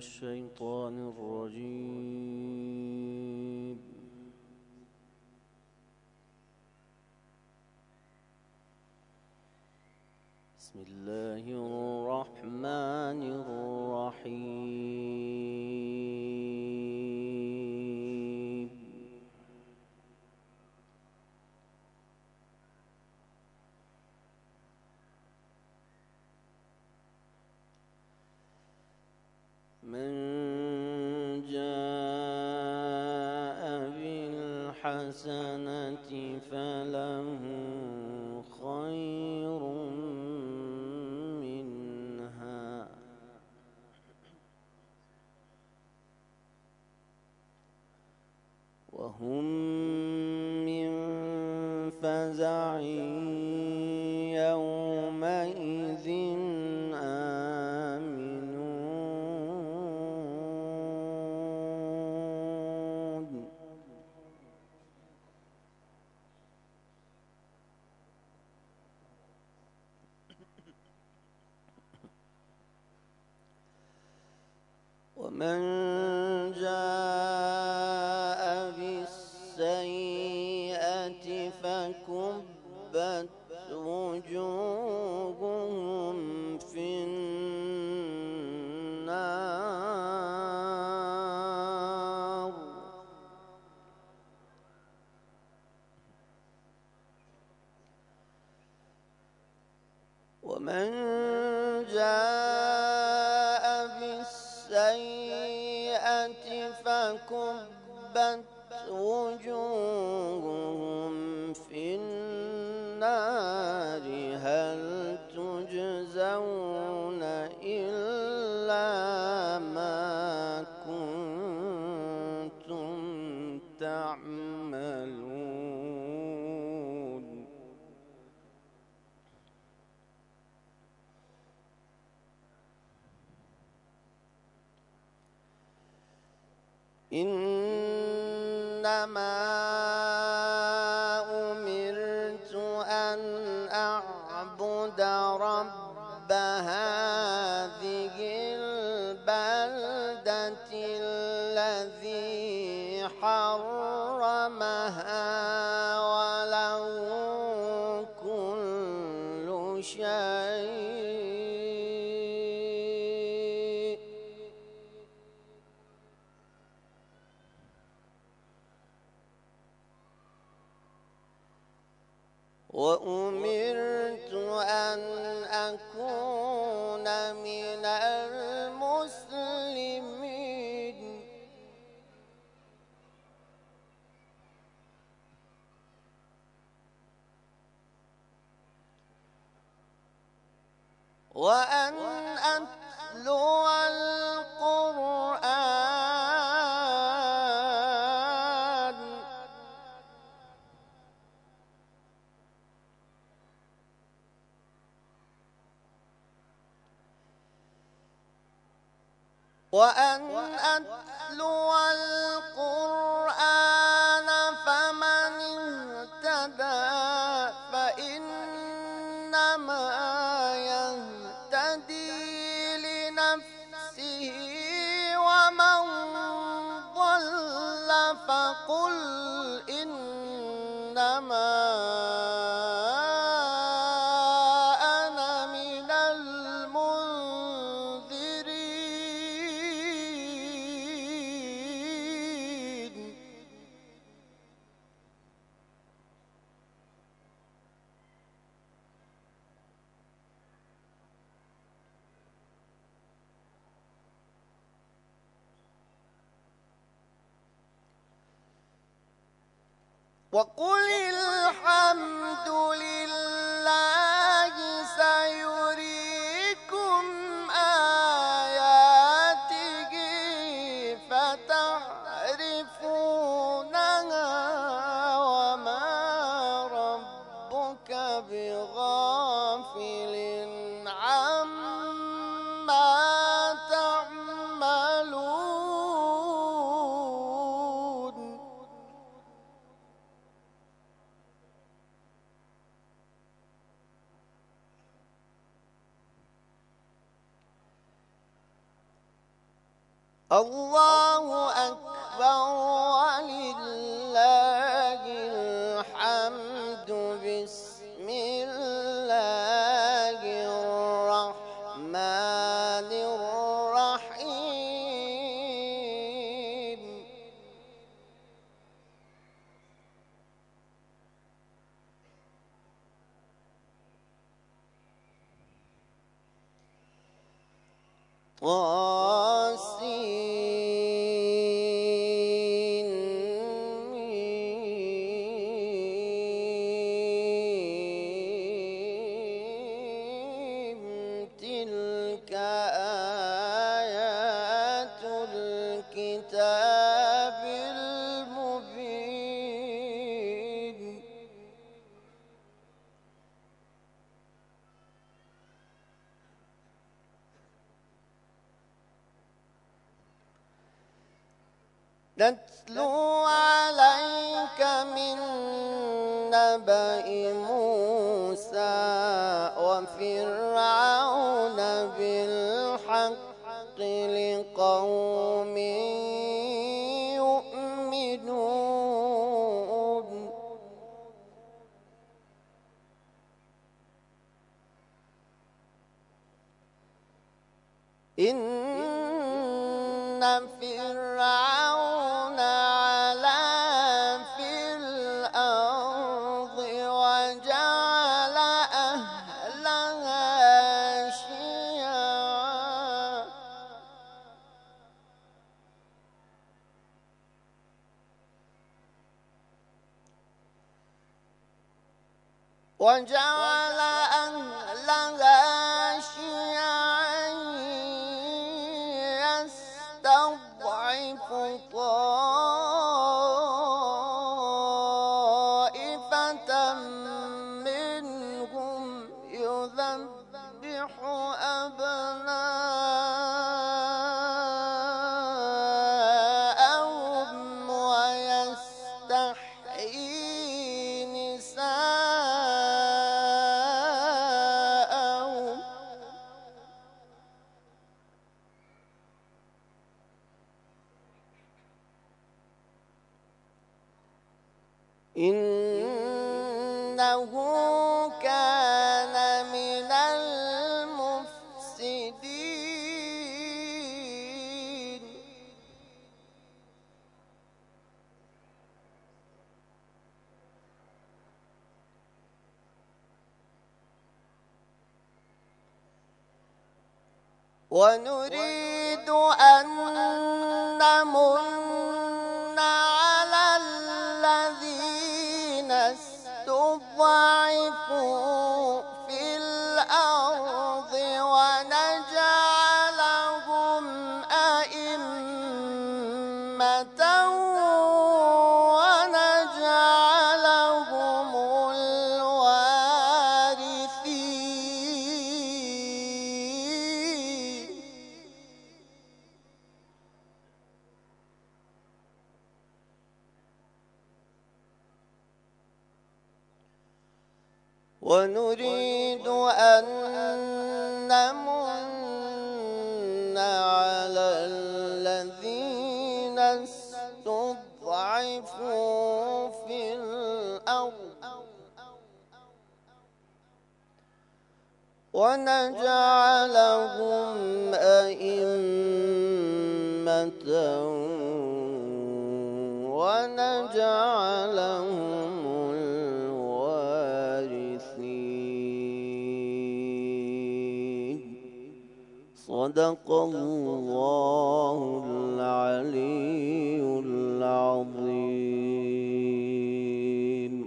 الشيطان الرجيم. بسم الله الرحمن الرحيم. من جاء بالحسنة فله خير منها وهم من فزع يومئذ ومن جاء بالسيئة فكبت وجوههم في النار ومن جاء بالسيئة فكبت وجوههم في النار هل تجزون إلا ما كنتم تعملون إنما أمرت أن أعبد رب هذه البلدة الذي حرمها وله كل شيء وأمرت أن أكون من المسلمين وأن أتلو القرآن فمن اهتدى فإنما يهتدي لنفسه ومن ضل فقل إنما أنا من المنذرين وقل الحمد لله سيريكم آياته فتعرفونها وما ربك بغافل عما تعملون الله أكبر ولله الحمد. بسم الله الرحمن الرحيم. تلك آيات الكتاب المبين. نتلو عليك من نبأ موسى وفرعون بالحق لقوم يؤمنون. إن فرعون علا في الأرض وجعل أهلها شيعا يستضعف طائفة منهم يذبح أبناءهم ويستحيي نساءهم. إنه كان من المفسدين. ونريد أن نمن على الذين استضعفوا في الأرض ونجعلهم أئمة ونجعلهم الوارثين. ونريد أن نمن على الذين استضعفوا في الأرض ونجعلهم أئمة ونجعلهم الوارثين. صدق الله